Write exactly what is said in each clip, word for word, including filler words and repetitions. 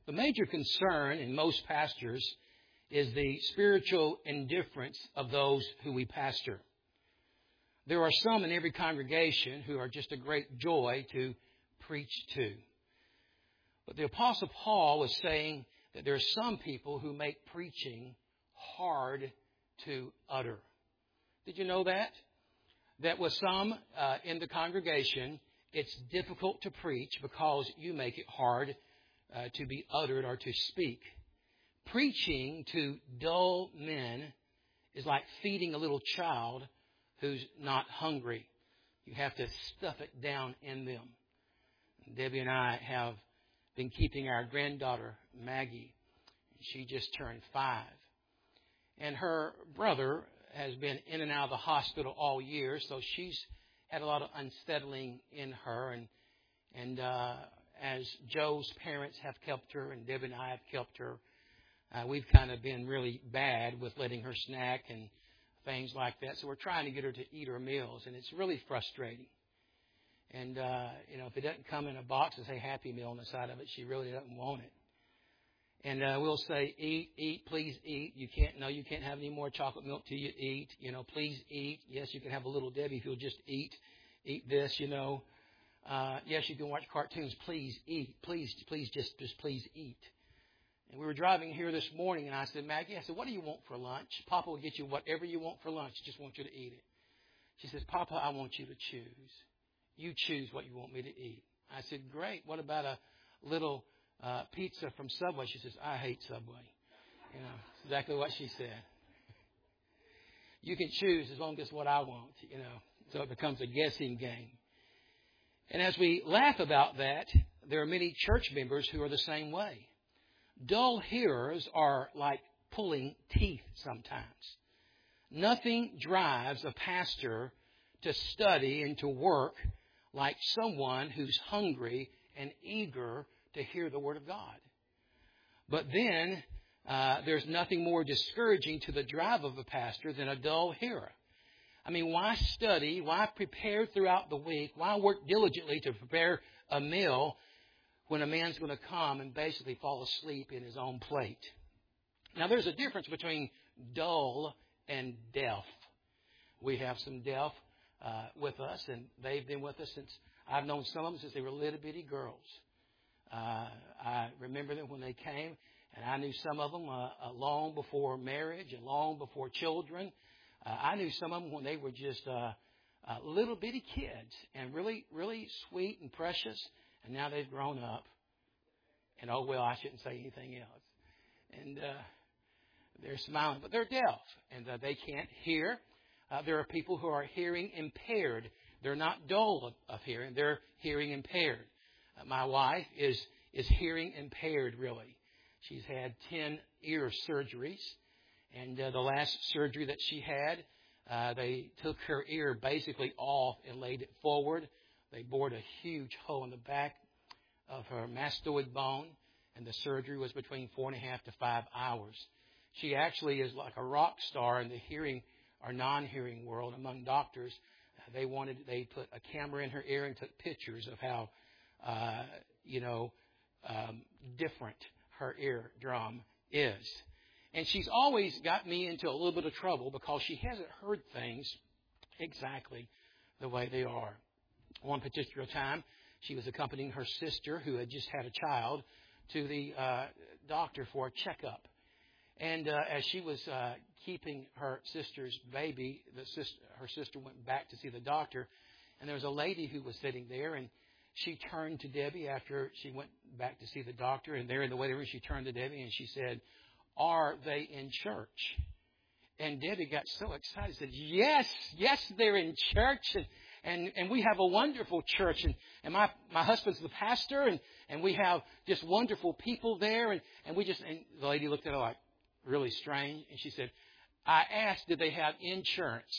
The major concern in most pastors is the spiritual indifference of those who we pastor. There are some in every congregation who are just a great joy to preach to. But the Apostle Paul was saying that there are some people who make preaching hard to utter. Did you know that? That with some uh, in the congregation, it's difficult to preach because you make it hard uh, to be uttered or to speak. Preaching to dull men is like feeding a little child who's not hungry. You have to stuff it down in them. Debbie and I have been keeping our granddaughter, Maggie. She just turned five. And her brother has been in and out of the hospital all year, so she's had a lot of unsettling in her. And and uh, as Joe's parents have kept her and Debbie and I have kept her, uh, we've kind of been really bad with letting her snack and things like that. So we're trying to get her to eat her meals, and it's really frustrating. And, uh, you know, if it doesn't come in a box and say Happy Meal on the side of it, she really doesn't want it. And uh, we'll say, eat, eat, please eat. You can't, no, you can't have any more chocolate milk till you eat. You know, please eat. Yes, you can have a little Debbie if you'll just eat. Eat this, you know. Uh, yes, you can watch cartoons. Please eat. Please, please, just, just please eat. And we were driving here this morning, and I said, Maggie, I said, what do you want for lunch? Papa will get you whatever you want for lunch. Just want you to eat it. She says, Papa, I want you to choose. You choose what you want me to eat. I said, great. What about a little uh, pizza from Subway? She says, I hate Subway. You know, exactly what she said. You can choose as long as it's what I want, you know. So it becomes a guessing game. And as we laugh about that, there are many church members who are the same way. Dull hearers are like pulling teeth sometimes. Nothing drives a pastor to study and to work like someone who's hungry and eager to hear the Word of God. But then uh, there's nothing more discouraging to the drive of a pastor than a dull hearer. I mean, why study? Why prepare throughout the week? Why work diligently to prepare a meal when a man's going to come and basically fall asleep in his own plate? Now, there's a difference between dull and deaf. We have some deaf uh, with us, and they've been with us since, I've known some of them since they were little bitty girls. Uh, I remember them when they came, and I knew some of them uh, uh, long before marriage and long before children. Uh, I knew some of them when they were just uh, uh, little bitty kids and really, really sweet and precious. And now they've grown up. And, oh, well, I shouldn't say anything else. And uh, they're smiling, but they're deaf, and uh, they can't hear. Uh, there are people who are hearing impaired. They're not dull of, of hearing. They're hearing impaired. Uh, my wife is is hearing impaired, really. She's had ten ear surgeries. And uh, the last surgery that she had, uh, they took her ear basically off and laid it forward. They bored a huge hole in the back of her mastoid bone, and the surgery was between four and a half to five hours. She actually is like a rock star in the hearing or non-hearing world among doctors. Uh, they wanted they put a camera in her ear and took pictures of how, uh, you know, um, different her eardrum is. And she's always got me into a little bit of trouble because she hasn't heard things exactly the way they are. One particular time, she was accompanying her sister, who had just had a child, to the uh, doctor for a checkup. And uh, as she was uh, keeping her sister's baby, the sister, her sister went back to see the doctor, and there was a lady who was sitting there, and she turned to Debbie after she went back to see the doctor, and there in the waiting room, she turned to Debbie and she said, are they in church? And Debbie got so excited, said, yes, yes, they're in church, and and, and we have a wonderful church, and, and my, my husband's the pastor, and, and we have just wonderful people there, and, and we just, and the lady looked at her like, really strange, and she said, I asked, did they have insurance?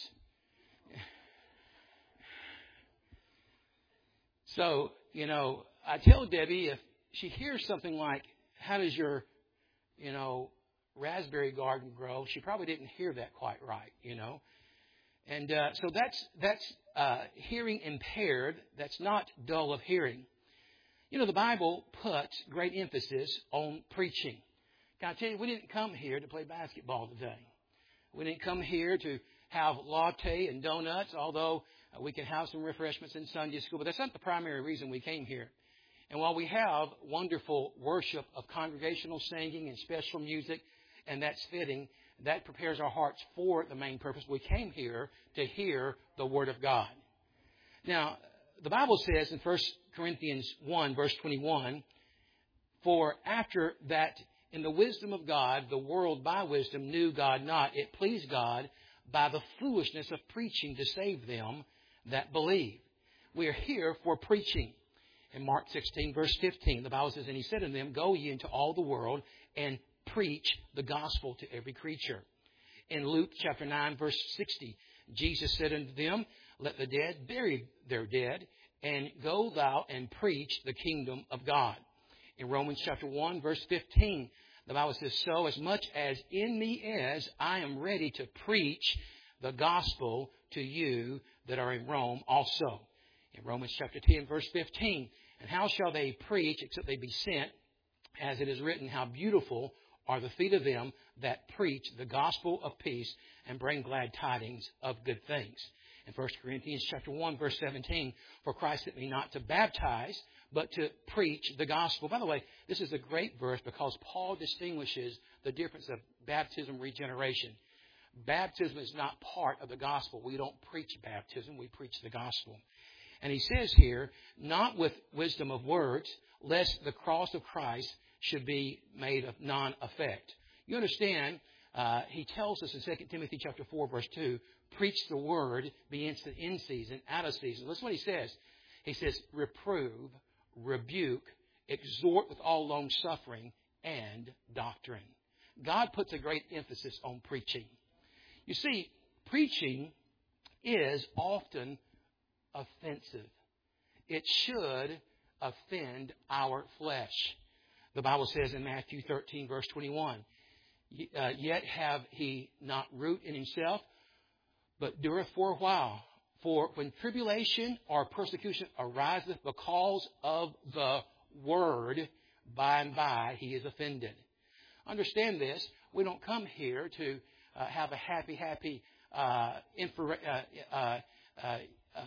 So, you know, I tell Debbie, if she hears something like, how does your, you know, raspberry garden grow? She probably didn't hear that quite right, you know. And uh, so that's that's uh, hearing impaired. That's not dull of hearing. You know, the Bible puts great emphasis on preaching. Can I tell you, we didn't come here to play basketball today. We didn't come here to have latte and donuts, although uh, we can have some refreshments in Sunday school. But that's not the primary reason we came here. And while we have wonderful worship of congregational singing and special music, and that's fitting, that prepares our hearts for the main purpose. We came here to hear the Word of God. Now, the Bible says in First Corinthians one, verse twenty-one, for after that in the wisdom of God, the world by wisdom knew God not. It pleased God by the foolishness of preaching to save them that believe. We are here for preaching. In Mark sixteen, verse fifteen, the Bible says, and he said unto them, go ye into all the world and preach the gospel to every creature. In Luke chapter nine, verse sixty, Jesus said unto them, let the dead bury their dead, and go thou and preach the kingdom of God. In Romans chapter one, verse fifteen, the Bible says, so as much as in me is, I am ready to preach the gospel to you that are in Rome also. In Romans chapter ten, verse fifteen, and how shall they preach except they be sent? As it is written, how beautiful are the feet of them that preach the gospel of peace and bring glad tidings of good things. In First Corinthians chapter one, verse seventeen, for Christ sent me not to baptize, but to preach the gospel. By the way, this is a great verse because Paul distinguishes the difference of baptism and regeneration. Baptism is not part of the gospel. We don't preach baptism. We preach the gospel. And he says here, not with wisdom of words, lest the cross of Christ should be made of non-effect. You understand, uh, he tells us in Second Timothy chapter four, verse two, preach the word, be instant in season, out of season. Listen what he says. He says, reprove, rebuke, exhort with all long suffering and doctrine. God puts a great emphasis on preaching. You see, preaching is often offensive. It should offend our flesh. The Bible says in Matthew thirteen, verse twenty-one, uh, yet have he not root in himself, but dureth for a while. For when tribulation or persecution ariseth because of the word, by and by he is offended. Understand this. We don't come here to uh, have a happy, happy, uh, infra- uh, uh, uh, uh,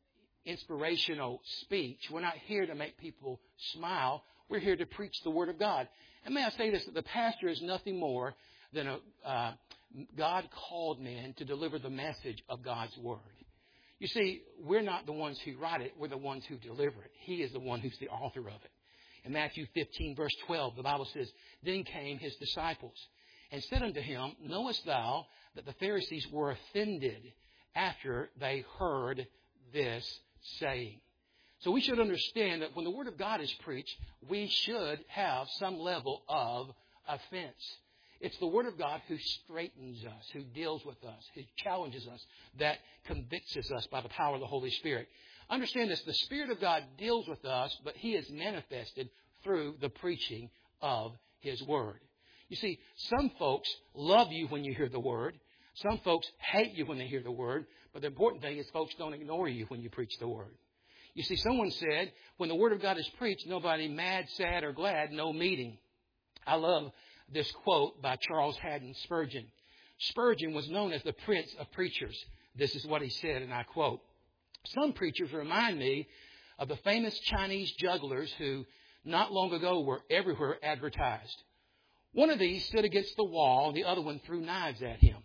inspirational speech. We're not here to make people smile. We're here to preach the Word of God. And may I say this, that the pastor is nothing more than a uh, God called men to deliver the message of God's Word. You see, we're not the ones who write it. We're the ones who deliver it. He is the one who's the author of it. In Matthew fifteen, verse twelve, the Bible says, then came his disciples and said unto him, knowest thou that the Pharisees were offended after they heard this saying? So we should understand that when the Word of God is preached, we should have some level of offense. It's the Word of God who straightens us, who deals with us, who challenges us, that convicts us by the power of the Holy Spirit. Understand this, the Spirit of God deals with us, but He is manifested through the preaching of His Word. You see, some folks love you when you hear the Word. Some folks hate you when they hear the Word. But the important thing is folks don't ignore you when you preach the Word. You see, someone said, when the Word of God is preached, nobody mad, sad, or glad, no meeting. I love this quote by Charles Haddon Spurgeon. Spurgeon was known as the Prince of Preachers. This is what he said, and I quote, some preachers remind me of the famous Chinese jugglers who not long ago were everywhere advertised. One of these stood against the wall, and the other one threw knives at him.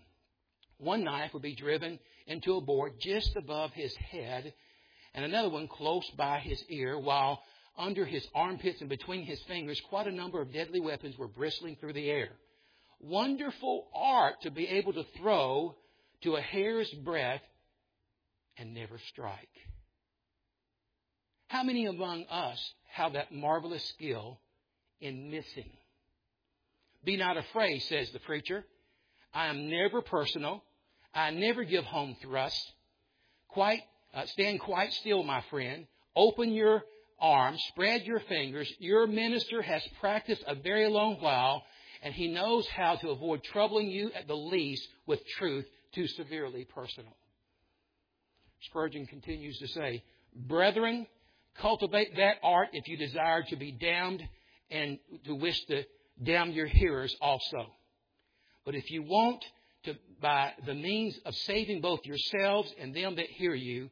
One knife would be driven into a board just above his head, and another one close by his ear, while under his armpits and between his fingers, quite a number of deadly weapons were bristling through the air. Wonderful art to be able to throw to a hair's breadth and never strike. How many among us have that marvelous skill in missing? Be not afraid, says the preacher. I am never personal. I never give home thrust. Quite, uh, stand quite still, my friend. Open your arms, spread your fingers. Your minister has practiced a very long while, and he knows how to avoid troubling you at the least with truth too severely personal. Spurgeon continues to say, brethren, Cultivate that art if you desire to be damned and to wish to damn your hearers also. But if you want to, by the means of saving both yourselves and them that hear you,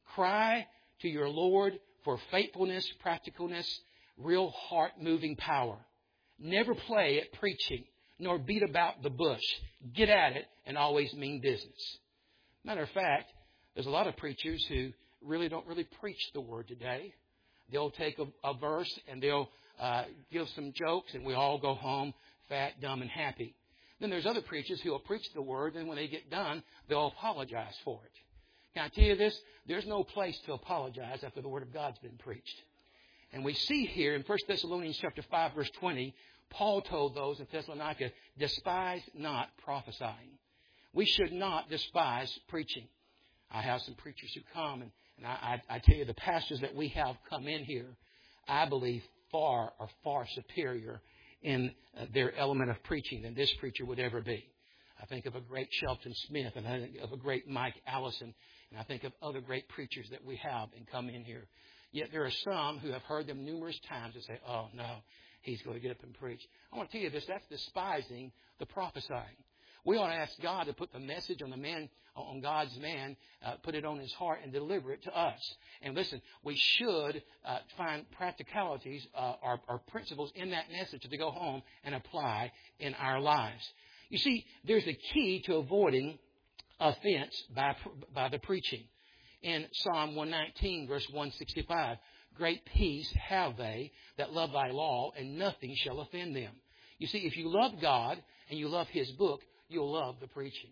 cry to your Lord for faithfulness, practicalness, real heart-moving power. Never play at preaching, nor beat about the bush. Get at it and always mean business. Matter of fact, there's a lot of preachers who really don't really preach the Word today. They'll take a, a verse and they'll uh, give some jokes and we all go home fat, dumb, and happy. Then there's other preachers who will preach the Word, and when they get done, they'll apologize for it. Can I tell you this? There's no place to apologize after the Word of God's been preached. And we see here in First Thessalonians chapter five, verse twenty, Paul told those in Thessalonica, despise not prophesying. We should not despise preaching. I have some preachers who come, and, and I, I, I tell you, the pastors that we have come in here, I believe far are far superior in uh, their element of preaching than this preacher would ever be. I think of a great Shelton Smith, and I think of a great Mike Allison, and I think of other great preachers that we have and come in here. Yet there are some who have heard them numerous times and say, oh, no, he's going to get up and preach. I want to tell you this, that's despising the prophesying. We ought to ask God to put the message on the man, on God's man, uh, put it on his heart and deliver it to us. And listen, we should uh, find practicalities uh, or, or principles in that message to go home and apply in our lives. You see, there's a key to avoiding offense by, by the preaching. In Psalm one nineteen, verse one sixty-five, great peace have they that love thy law, and nothing shall offend them. You see, if you love God and you love His book, you'll love the preaching.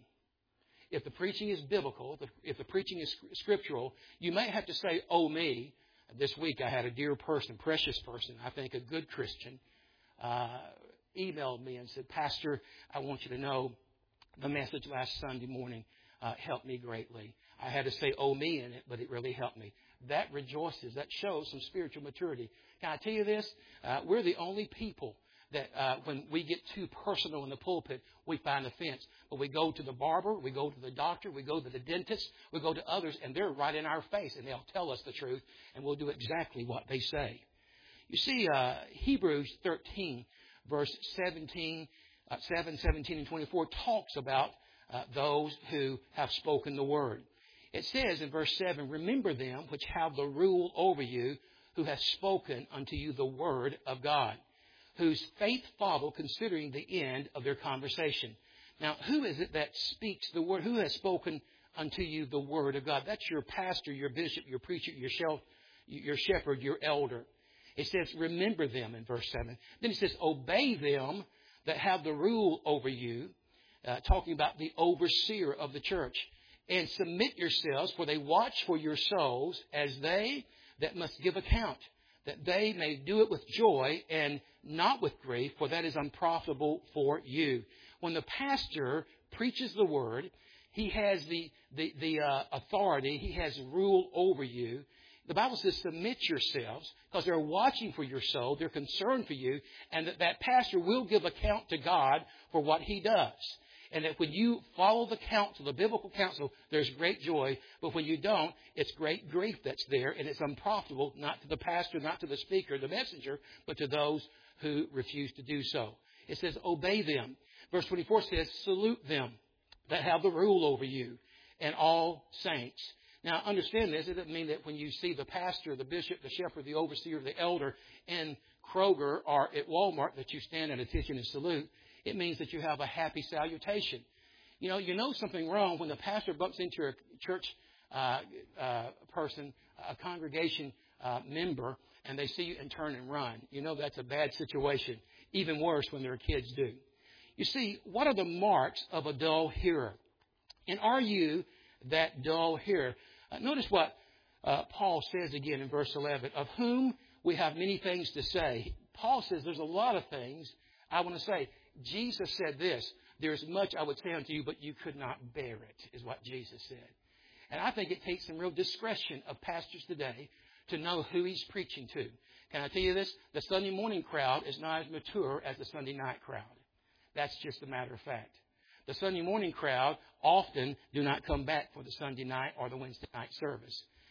If the preaching is biblical, if the preaching is scriptural, you may have to say, oh, me. This week I had a dear person, precious person, I think a good Christian, uh, emailed me and said, Pastor, I want you to know the message last Sunday morning uh, helped me greatly. I had to say, oh, me in it, but it really helped me. That rejoices. That shows some spiritual maturity. Can I tell you this? Uh, we're the only people that uh, when we get too personal in the pulpit, we find offense. But we go to the barber, we go to the doctor, we go to the dentist, we go to others, and they're right in our face, and they'll tell us the truth, and we'll do exactly what they say. You see, uh, Hebrews thirteen, verse seventeen, uh, seven, seventeen, and twenty-four talks about uh, those who have spoken the word. It says in verse seven, remember them which have the rule over you, who have spoken unto you the word of God, whose faith follow, considering the end of their conversation. Now, who is it that speaks the word? Who has spoken unto you the word of God? That's your pastor, your bishop, your preacher, your, shel- your shepherd, your elder. It says, remember them in verse seven. Then it says, obey them that have the rule over you, uh, talking about the overseer of the church. And submit yourselves, for they watch for your souls as they that must give account, that they may do it with joy and not with grief, for that is unprofitable for you. When the pastor preaches the word, he has the the, the uh, authority, he has rule over you. The Bible says submit yourselves, because they're watching for your soul, they're concerned for you, and that that pastor will give account to God for what he does. And that when you follow the counsel, the biblical counsel, there's great joy. But when you don't, it's great grief that's there. And it's unprofitable, not to the pastor, not to the speaker, the messenger, but to those who refuse to do so. It says, obey them. Verse twenty-four says, salute them that have the rule over you and all saints. Now, understand this. It doesn't mean that when you see the pastor, the bishop, the shepherd, the overseer, the elder in Kroger or at Walmart that you stand at attention and salute. It means that you have a happy salutation. You know, you know something wrong when the pastor bumps into a church uh, uh, person, a congregation uh, member, and they see you and turn and run. You know that's a bad situation. Even worse when their kids do. You see, what are the marks of a dull hearer? And are you that dull hearer? Uh, notice what uh, Paul says again in verse eleven, of whom we have many things to say. Paul says there's a lot of things I want to say. Jesus said this, there's much I would say unto you, but you could not bear it, is what Jesus said. And I think it takes some real discretion of pastors today to know who he's preaching to. Can I tell you this? The Sunday morning crowd is not as mature as the Sunday night crowd. That's just a matter of fact. The Sunday morning crowd often do not come back for the Sunday night or the Wednesday night service.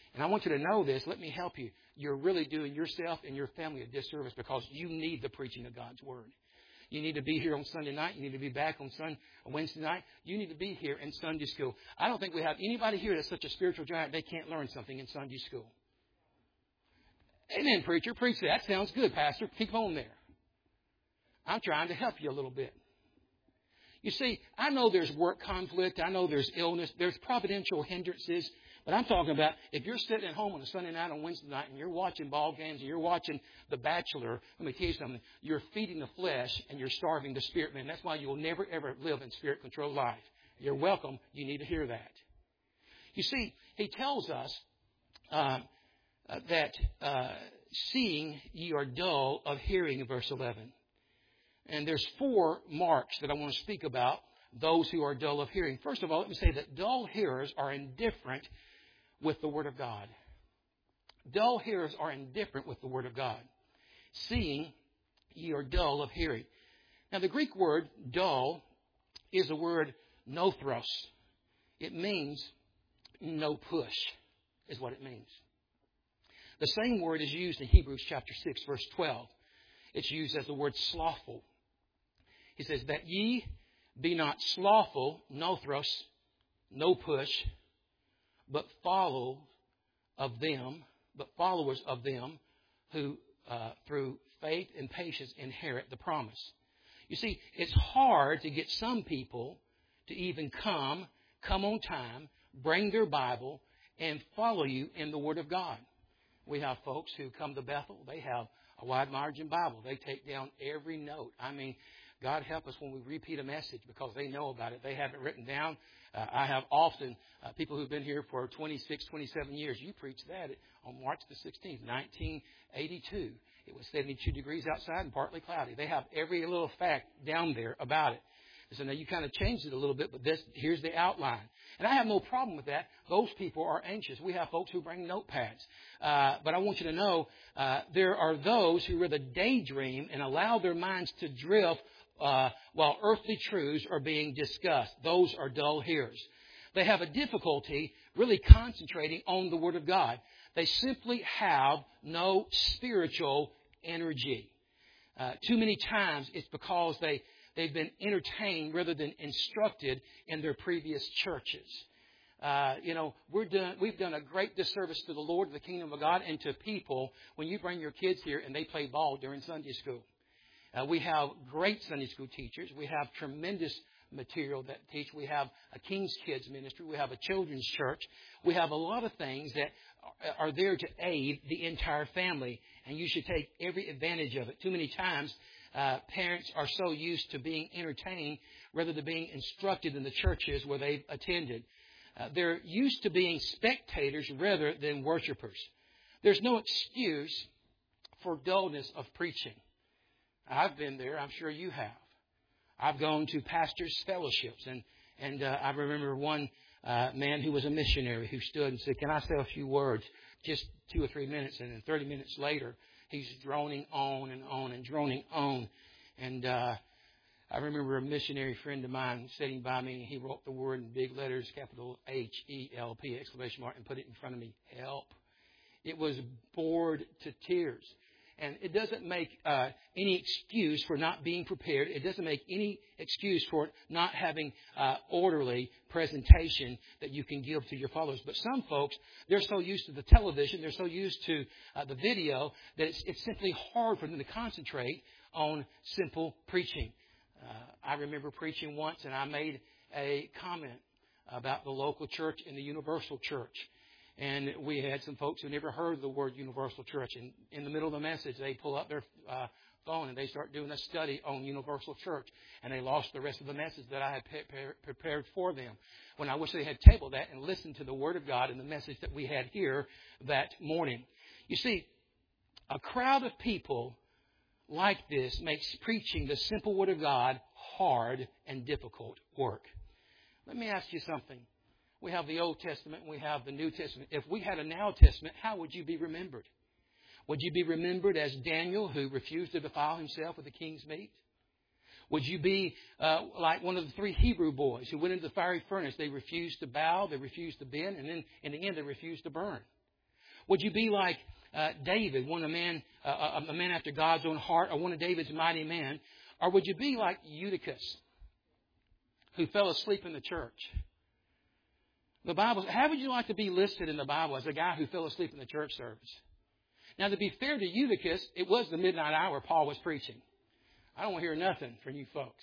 And I want you to know this. Let me help you. You're really doing yourself and your family a disservice because you need the preaching of God's Word. You need to be here on Sunday night. You need to be back on Sun, on Wednesday night. You need to be here in Sunday school. I don't think we have anybody here that's such a spiritual giant they can't learn something in Sunday school. Amen, preacher. Preach that. That sounds good, Pastor. Keep on there. I'm trying to help you a little bit. You see, I know there's work conflict. I know there's illness. There's providential hindrances. But I'm talking about if you're sitting at home on a Sunday night, on Wednesday night, and you're watching ball games and you're watching The Bachelor, let me tell you something. You're feeding the flesh and you're starving the spirit, man. That's why you'll never, ever live in spirit-controlled life. You're welcome. You need to hear that. You see, he tells us uh, uh, that uh, seeing ye are dull of hearing in verse eleven. And there's four marks that I want to speak about, those who are dull of hearing. First of all, let me say that dull hearers are indifferent with the Word of God. Dull hearers are indifferent with the Word of God. Seeing ye are dull of hearing. Now, the Greek word dull is the word nothros. It means no push, is what it means. The same word is used in Hebrews chapter six, verse twelve. It's used as the word slothful. He says, that ye be not slothful, nothros, no push, but follow of them, but followers of them who uh, through faith and patience inherit the promise. You see, it's hard to get some people to even come, come on time, bring their Bible, and follow you in the Word of God. We have folks who come to Bethel. They have a wide margin Bible. They take down every note. I mean, God help us when we repeat a message because they know about it. They have it written down. Uh, I have often uh, people who've been here for twenty-six, twenty-seven years. You preached that on March the sixteenth, nineteen eighty-two. It was seventy-two degrees outside and partly cloudy. They have every little fact down there about it. So now you kind of changed it a little bit, but this here's the outline. And I have no problem with that. Those people are anxious. We have folks who bring notepads. Uh, but I want you to know uh, there are those who rather daydream and allow their minds to drift uh, while earthly truths are being discussed. Those are dull hearers. They have a difficulty really concentrating on the Word of God. They simply have no spiritual energy. Uh, too many times it's because they They've been entertained rather than instructed in their previous churches. Uh, you know, we're done, we've done a great disservice to the Lord, to the kingdom of God, and to people when you bring your kids here and they play ball during Sunday school. Uh, we have great Sunday school teachers. We have tremendous material that teach. We have a King's Kids ministry. We have a children's church. We have a lot of things that are there to aid the entire family, and you should take every advantage of it. Too many times, Uh, parents are so used to being entertained rather than being instructed in the churches where they've attended. Uh, they're used to being spectators rather than worshipers. There's no excuse for dullness of preaching. I've been there. I'm sure you have. I've gone to pastors' fellowships, and, and uh, I remember one uh, man who was a missionary who stood and said, "Can I say a few words?" Just two or three minutes, and then thirty minutes later, he's droning on and on and droning on. And uh, I remember a missionary friend of mine sitting by me, and he wrote the word in big letters, capital H E L P, exclamation mark, and put it in front of me, help. It was bored to tears. And it doesn't make uh, any excuse for not being prepared. It doesn't make any excuse for not having uh, orderly presentation that you can give to your followers. But some folks, they're so used to the television, they're so used to uh, the video, that it's, it's simply hard for them to concentrate on simple preaching. Uh, I remember preaching once, and I made a comment about the local church and the universal church. And we had some folks who never heard the word universal church. And in the middle of the message, they pull up their uh, phone and they start doing a study on universal church. And they lost the rest of the message that I had pre- prepared for them. When I wish they had tabled that and listened to the Word of God and the message that we had here that morning. You see, a crowd of people like this makes preaching the simple Word of God hard and difficult work. Let me ask you something. We have the Old Testament and we have the New Testament. If we had a Now Testament, how would you be remembered? Would you be remembered as Daniel, who refused to defile himself with the king's meat? Would you be uh, like one of the three Hebrew boys who went into the fiery furnace? They refused to bow, they refused to bend, and then in the end they refused to burn. Would you be like uh, David, one a man, uh, a man after God's own heart, or one of David's mighty men? Or would you be like Eutychus, who fell asleep in the church? The Bible, how would you like to be listed in the Bible as a guy who fell asleep in the church service? Now, to be fair to Eutychus, it was the midnight hour Paul was preaching. I don't want to hear nothing from you folks.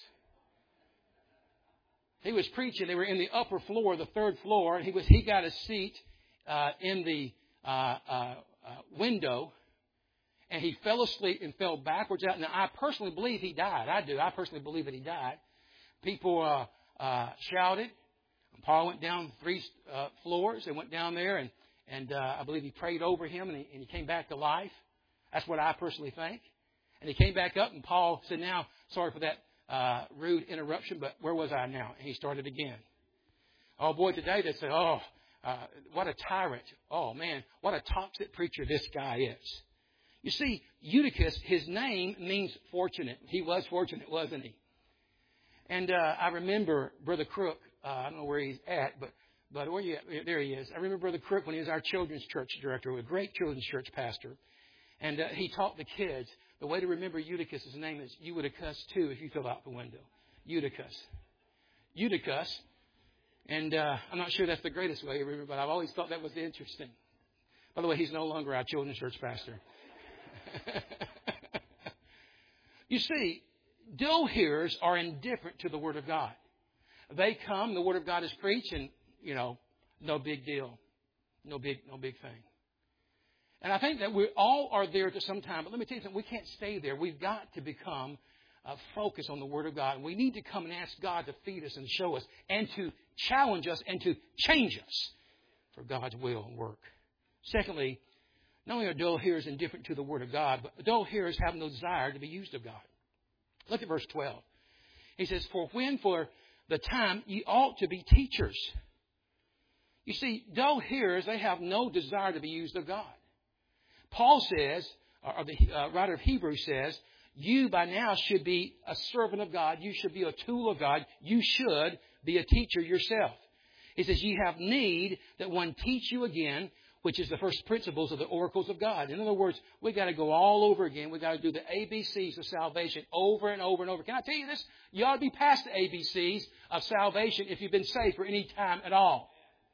He was preaching. They were in the upper floor, the third floor, and he was he got a seat uh, in the uh, uh, uh, window, and he fell asleep and fell backwards out. Now, I personally believe he died. I do. I personally believe that he died. People uh, uh, shouted. Paul went down three uh, floors. They went down there, and and uh, I believe he prayed over him, and he, and he came back to life. That's what I personally think. And he came back up, and Paul said, "Now, sorry for that uh, rude interruption, but where was I now?" And he started again. Oh boy, today they say, "Oh, uh, what a tyrant! Oh man, what a toxic preacher this guy is." You see, Eutychus, his name means fortunate. He was fortunate, wasn't he? And uh, I remember Brother Crook. Uh, I don't know where he's at, but but where you at? There he is. I remember Brother Crook when he was our children's church director, a great children's church pastor, and uh, he taught the kids. The way to remember Eutychus' name is you would have cussed too if you fell out the window. Eutychus. Eutychus. And uh, I'm not sure that's the greatest way to remember, but I've always thought that was interesting. By the way, he's no longer our children's church pastor. You see, dull hearers are indifferent to the Word of God. They come, the Word of God is preached, and, you know, no big deal. No big, no big thing. And I think that we all are there to some time. But let me tell you something. We can't stay there. We've got to become uh, focused on the Word of God. And we need to come and ask God to feed us and show us and to challenge us and to change us for God's will and work. Secondly, not only are dull hearers indifferent to the Word of God, but dull hearers have no desire to be used of God. Look at verse twelve. He says, "For when for the time ye ought to be teachers." You see, dull hearers, they have no desire to be used of God. Paul says, or the uh, writer of Hebrews says, you by now should be a servant of God. You should be a tool of God. You should be a teacher yourself. He says, ye have need that one teach you again, which is the first principles of the oracles of God. In other words, we've got to go all over again. We've got to do the A B Cs of salvation over and over and over. Can I tell you this? You ought to be past the A B Cs of salvation if you've been saved for any time at all.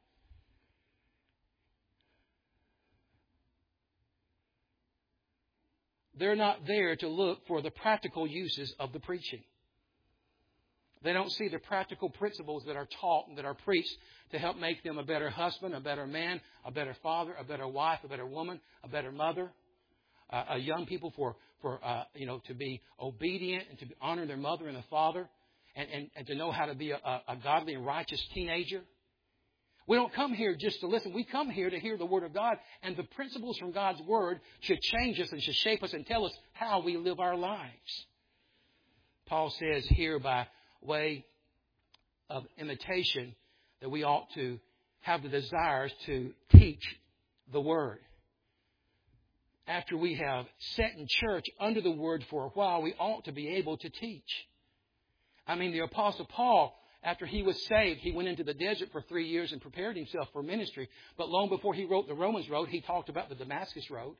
They're not there to look for the practical uses of the preaching. They don't see the practical principles that are taught and that are preached to help make them a better husband, a better man, a better father, a better wife, a better woman, a better mother. Uh, a young people for, for uh, you know, to be obedient and to honor their mother and the father and, and, and to know how to be a, a godly and righteous teenager. We don't come here just to listen. We come here to hear the Word of God. And the principles from God's Word should change us and should shape us and tell us how we live our lives. Paul says here by way of imitation that we ought to have the desires to teach the Word. After we have sat in church under the Word for a while, we ought to be able to teach. I mean, the Apostle Paul, after he was saved, he went into the desert for three years and prepared himself for ministry. But long before he wrote the Romans Road, he talked about the Damascus Road.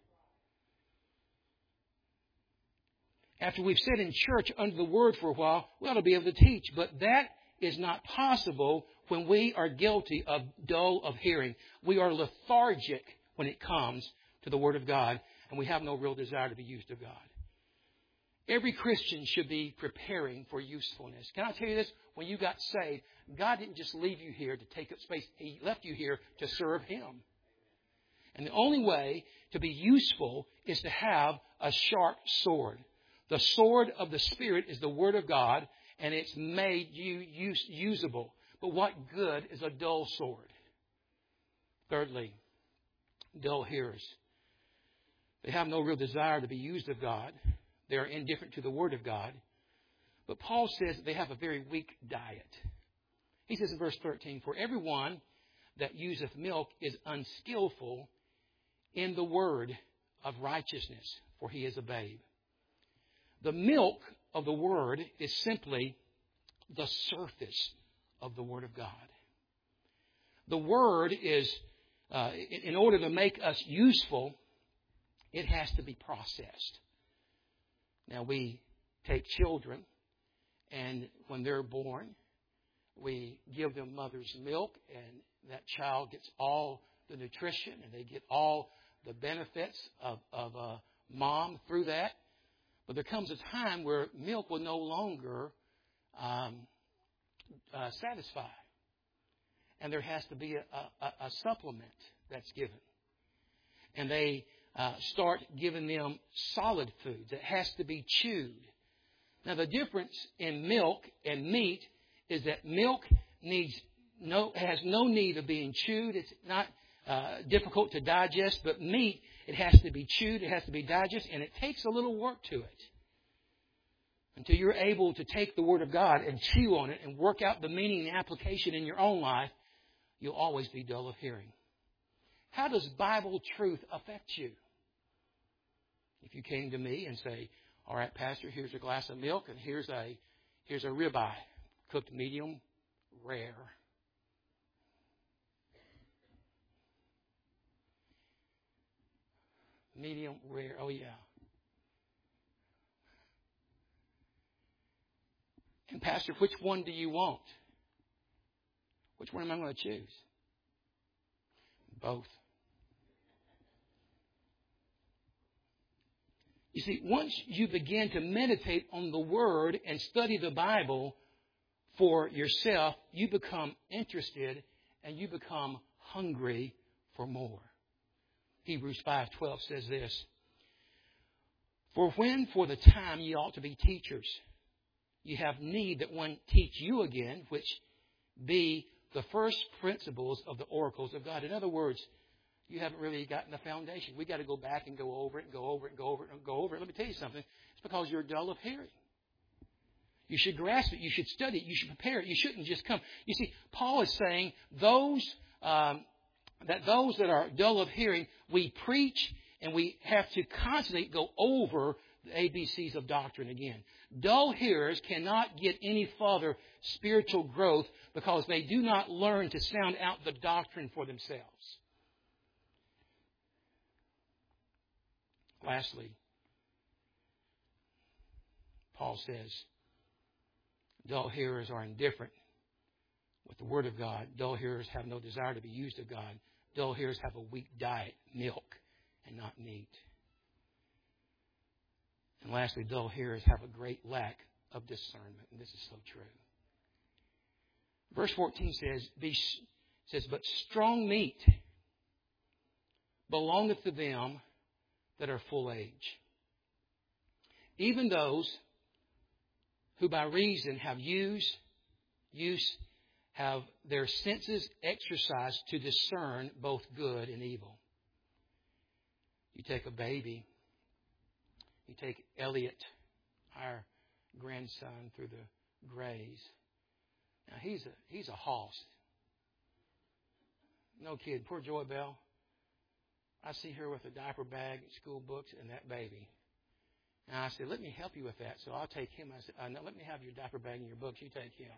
After we've sat in church under the Word for a while, we ought to be able to teach. But that is not possible when we are guilty of dull of hearing. We are lethargic when it comes to the Word of God, and we have no real desire to be used of God. Every Christian should be preparing for usefulness. Can I tell you this? When you got saved, God didn't just leave you here to take up space. He left you here to serve Him. And the only way to be useful is to have a sharp sword. The sword of the Spirit is the Word of God, and it's made you use, usable. But what good is a dull sword? Thirdly, dull hearers. They have no real desire to be used of God. They are indifferent to the Word of God. But Paul says that they have a very weak diet. He says in verse thirteen, for everyone that useth milk is unskillful in the word of righteousness, for he is a babe. The milk of the Word is simply the surface of the Word of God. The Word is uh, in, in order to make us useful, it has to be processed. Now, we take children, and when they're born, we give them mother's milk, and that child gets all the nutrition, and they get all the benefits of, of a mom through that. But there comes a time where milk will no longer um, uh, satisfy. And there has to be a, a, a supplement that's given. And they uh, start giving them solid foods. It has to be chewed. Now, the difference in milk and meat is that milk needs no has no need of being chewed. It's not uh, difficult to digest, but meat, it has to be chewed, it has to be digested, and it takes a little work to it. Until you're able to take the Word of God and chew on it and work out the meaning and application in your own life, you'll always be dull of hearing. How does Bible truth affect you? If you came to me and say, all right, Pastor, here's a glass of milk and here's a here's a ribeye, cooked medium rare. Medium rare, oh yeah. And Pastor, which one do you want? Which one am I going to choose? Both. You see, once you begin to meditate on the Word and study the Bible for yourself, you become interested and you become hungry for more. Hebrews five twelve says this, for when for the time ye ought to be teachers, you have need that one teach you again, which be the first principles of the oracles of God. In other words, you haven't really gotten the foundation. We've got to go back and go over it and go over it and go over it and go over it. Let me tell you something. It's because you're dull of hearing. You should grasp it. You should study it. You should prepare it. You shouldn't just come. You see, Paul is saying those um, that those that are dull of hearing, we preach and we have to constantly go over the A B Cs of doctrine again. Dull hearers cannot get any further spiritual growth because they do not learn to sound out the doctrine for themselves. Lastly, Paul says, dull hearers are indifferent with the Word of God. Dull hearers have no desire to be used of God. Dull hearers have a weak diet, milk, and not meat. And lastly, dull hearers have a great lack of discernment. And this is so true. Verse fourteen says, Be, says, but strong meat belongeth to them that are full age, even those who by reason have used, use, have their senses exercised to discern both good and evil. You take a baby, you take Elliot, our grandson, through the graze. Now he's a he's a hoss. No kid. Poor Joy Bell. I see her with a diaper bag, school books, and that baby. And I said, let me help you with that. So I'll take him. I said, uh, no, let me have your diaper bag and your books. You take him.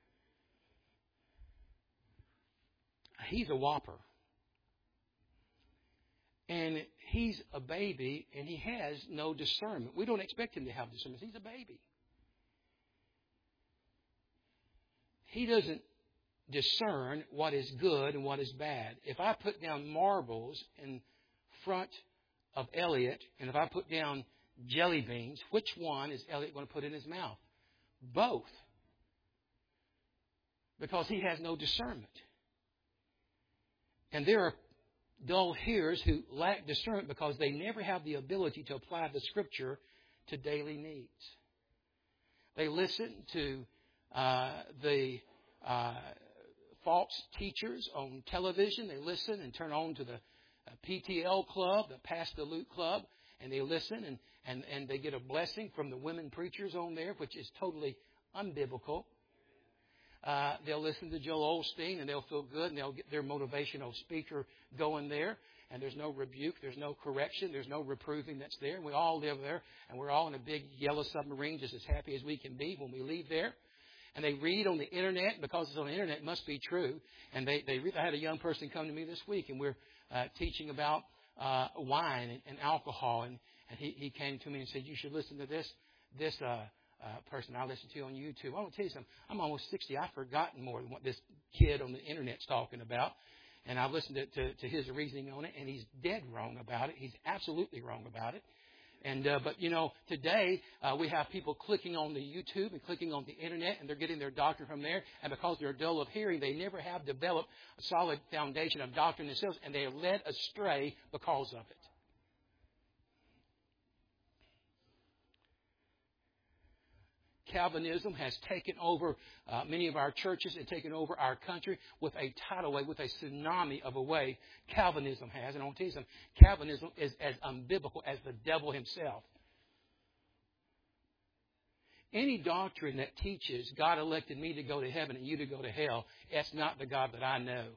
He's a whopper. And he's a baby, and he has no discernment. We don't expect him to have discernment. He's a baby. He doesn't discern what is good and what is bad. If I put down marbles in front of Elliot, and if I put down jelly beans, which one is Elliot going to put in his mouth? Both. Because he has no discernment. And there are dull hearers who lack discernment because they never have the ability to apply the Scripture to daily needs. They listen to uh, the uh, false teachers on television. They listen and turn on to the uh, P T L club, the Pass the Loot club, and they listen and, and, and they get a blessing from the women preachers on there, which is totally unbiblical. Uh, they'll listen to Joel Osteen and they'll feel good and they'll get their motivational speaker going there. And there's no rebuke, there's no correction, there's no reproving that's there. And we all live there and we're all in a big yellow submarine just as happy as we can be when we leave there. and they read on the internet, because it's on the internet, it must be true. And they, they read, I had a young person come to me this week, and we're uh, teaching about uh, wine and, and alcohol. And, and he, he came to me and said, you should listen to this this uh, uh, person I listen to on YouTube. I want to tell you something. I'm almost sixty. I've forgotten more than what this kid on the internet's talking about. And I've listened to, to, to his reasoning on it, and he's dead wrong about it. He's absolutely wrong about it. And uh, but, you know, today uh, we have people clicking on the YouTube and clicking on the internet, and they're getting their doctrine from there. And because they're dull of hearing, they never have developed a solid foundation of doctrine themselves, and they are led astray because of it. Calvinism has taken over uh, many of our churches and taken over our country with a tidal wave, with a tsunami of a wave. Calvinism has. And I want to tell you something. Calvinism is as unbiblical as the devil himself. Any doctrine that teaches God elected me to go to heaven and you to go to hell, that's not the God that I know.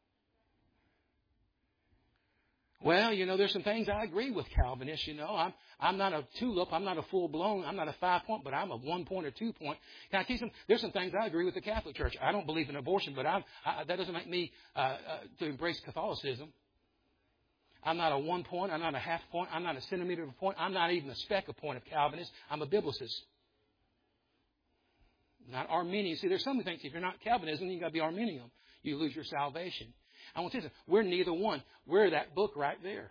Well, you know, there's some things I agree with Calvinists. You know, I'm I'm not a tulip, I'm not a full blown, I'm not a five point, but I'm a one point or two point. Can I tell you something? There's some things I agree with the Catholic Church. I don't believe in abortion, but I'm, I, that doesn't make me uh, uh, to embrace Catholicism. I'm not a one point, I'm not a half point, I'm not a centimeter of a point, I'm not even a speck of point of Calvinist. I'm a Biblicist. Not Arminian. See, there's some who think if you're not Calvinism, then you've got to be Arminian. You lose your salvation. I want to tell you, we're neither one. We're that book right there.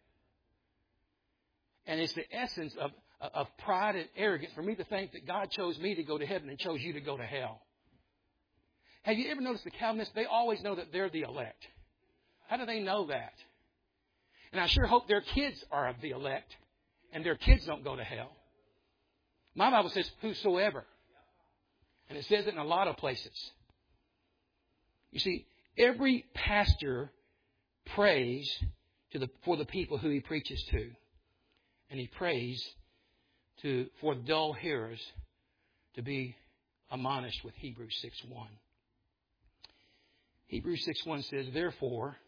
And it's the essence of, of pride and arrogance for me to think that God chose me to go to heaven and chose you to go to hell. Have you ever noticed the Calvinists? They always know that they're the elect. How do they know that? And I sure hope their kids are of the elect and their kids don't go to hell. My Bible says whosoever. And it says it in a lot of places. You see, every pastor prays to the, for the people who he preaches to. And he prays to, for dull hearers to be admonished with Hebrews six one. Hebrews six one says, therefore,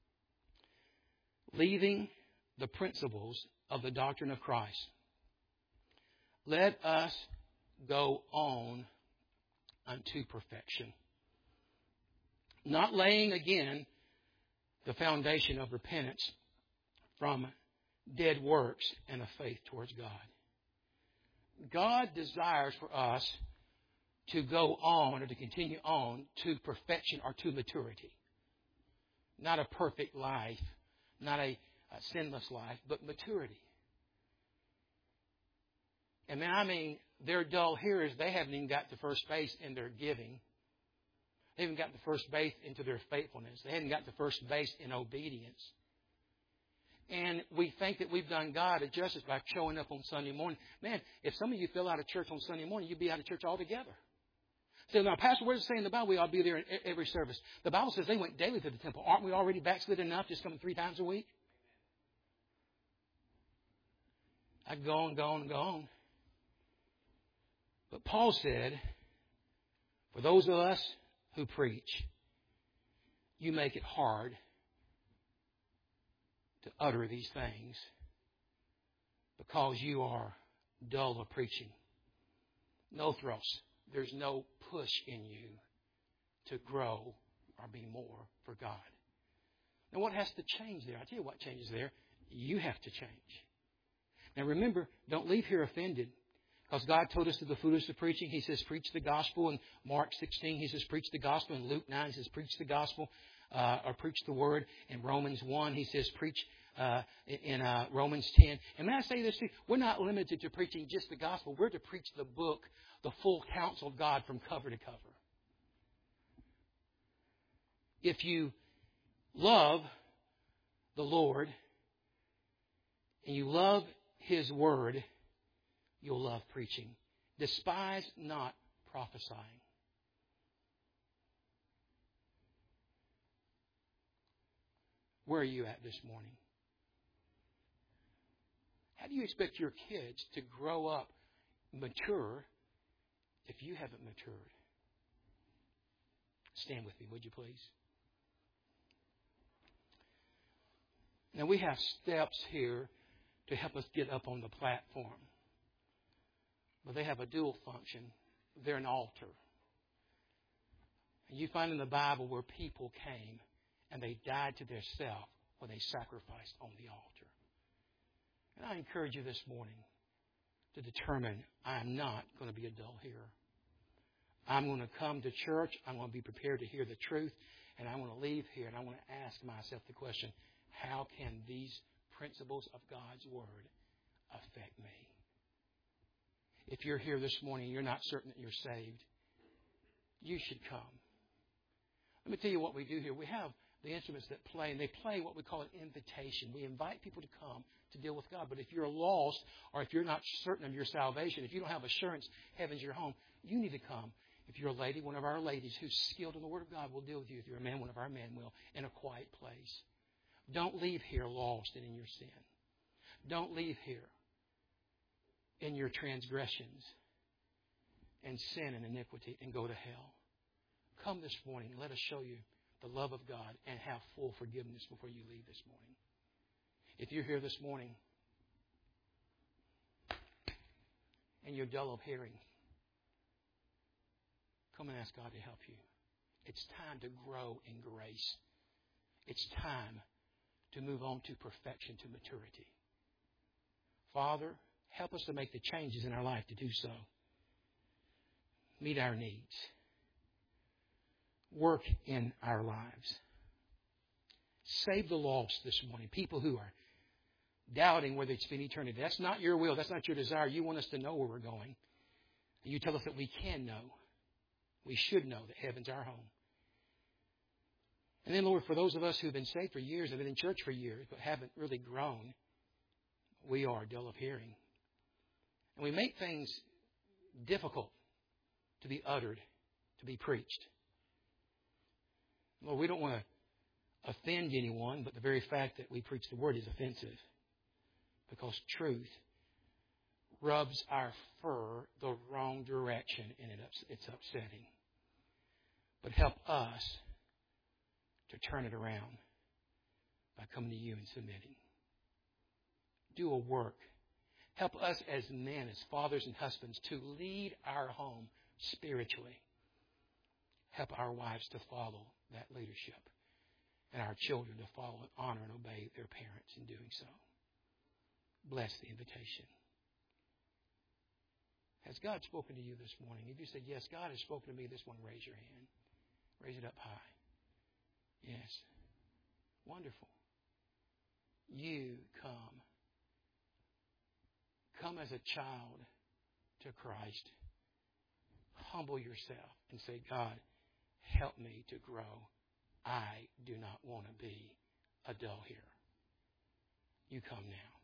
leaving the principles of the doctrine of Christ, let us go on unto perfection. Not laying again the foundation of repentance from dead works and a faith towards God. God desires for us to go on or to continue on to perfection or to maturity. Not a perfect life, not a, a sinless life, but maturity. And man, I mean, they're dull hearers. They haven't even got to first base in their giving. They haven't got the first base into their faithfulness. They haven't got the first base in obedience. And we think that we've done God a justice by showing up on Sunday morning. Man, if some of you fell out of church on Sunday morning, you'd be out of church altogether. So now, Pastor, what does it say in the Bible? We ought to be there in every service. The Bible says they went daily to the temple. Aren't we already backslid enough just coming three times a week? I could go on, go on, go on. But Paul said, for those of us who preach, you make it hard to utter these things because you are dull of preaching. No thrust. There's no push in you to grow or be more for God. Now, what has to change there? I'll tell you what changes there. You have to change. Now, remember, don't leave here offended. Because God told us through the foolish of preaching, He says, preach the gospel. In Mark sixteen, He says, preach the gospel. In Luke nine, He says, preach the gospel uh, or preach the word. In Romans one, He says, preach uh, in uh, Romans ten. And may I say this too? We're not limited to preaching just the gospel. We're to preach the book, the full counsel of God from cover to cover. If you love the Lord and you love His word, you'll love preaching. Despise not prophesying. Where are you at this morning? How do you expect your kids to grow up mature if you haven't matured? Stand with me, would you please? Now we have steps here to help us get up on the platform. But they have a dual function. They're an altar. And you find in the Bible where people came and they died to their self when they sacrificed on the altar. And I encourage you this morning to determine I am not going to be a dull hearer. I'm going to come to church. I'm going to be prepared to hear the truth. And I want to leave here and I want to ask myself the question, how can these principles of God's Word affect me? If you're here this morning and you're not certain that you're saved, you should come. Let me tell you what we do here. We have the instruments that play, and they play what we call an invitation. We invite people to come to deal with God. But if you're lost or if you're not certain of your salvation, if you don't have assurance heaven's your home, you need to come. If you're a lady, one of our ladies who's skilled in the Word of God will deal with you. If you're a man, one of our men will, in a quiet place. Don't leave here lost and in your sin. Don't leave here in your transgressions and sin and iniquity and go to hell. Come this morning. Let us show you the love of God and have full forgiveness before you leave this morning. If you're here this morning and you're dull of hearing, come and ask God to help you. It's time to grow in grace. It's time to move on to perfection, to maturity. Father, help us to make the changes in our life to do so. Meet our needs. Work in our lives. Save the lost this morning. People who are doubting whether it's spend eternity. That's not your will. That's not your desire. You want us to know where we're going. You tell us that we can know. We should know that heaven's our home. And then, Lord, for those of us who've been saved for years, have been in church for years, but haven't really grown, we are dull of hearing. And we make things difficult to be uttered, to be preached. Lord, we don't want to offend anyone, but the very fact that we preach the Word is offensive. Because truth rubs our fur the wrong direction, and it, it's upsetting. But help us to turn it around by coming to you and submitting. Do a work. Help us as men, as fathers and husbands, to lead our home spiritually. Help our wives to follow that leadership, and our children to follow and honor and obey their parents in doing so. Bless the invitation. Has God spoken to you this morning? If you said, yes, God has spoken to me this morning, raise your hand. Raise it up high. Yes. Wonderful. You come. Come as a child to Christ. Humble yourself and say, God, help me to grow. I do not want to be a dull hearer. You come now.